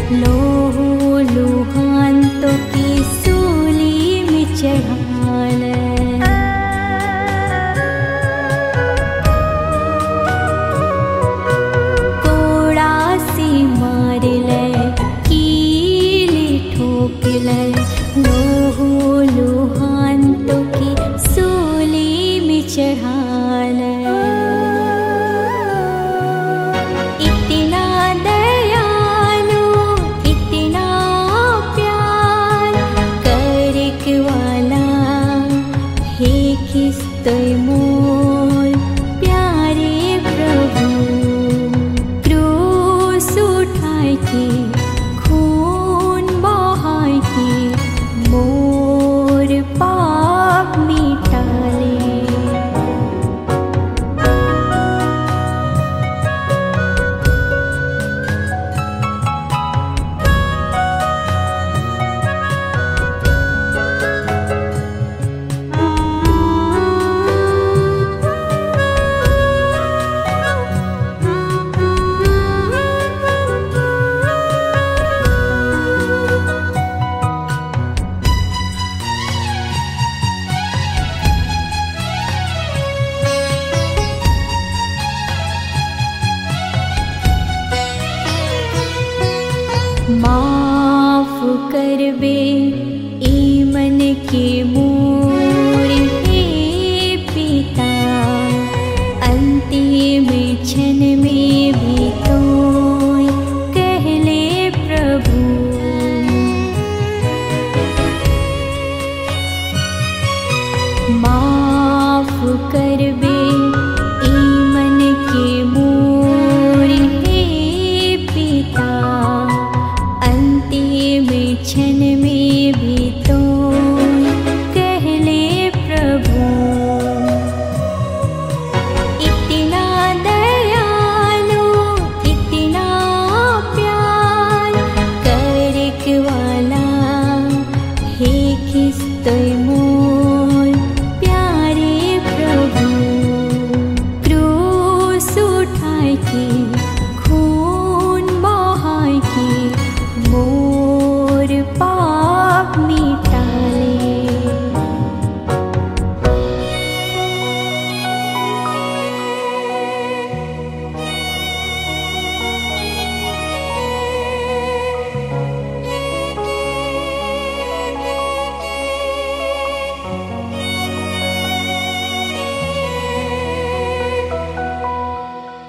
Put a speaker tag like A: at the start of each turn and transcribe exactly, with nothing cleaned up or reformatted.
A: लोहू लुहान तो की सूली में चढ़ाल। कोड़ा सी मारिल कीली ठोकिल लोहू लुहान तो की सूली में चढ़ाल। इतना दयालु इतना प्यार करक वाला हे किस्तोय मोर प्यारे प्रभु। क्रूस उठाय के खून बहाय के मोर पाप मिटाले। माफ करबे ई मन के मोर हे पिता। अंतिम क्षण में भी तोय कहले प्रभु। माफ करबे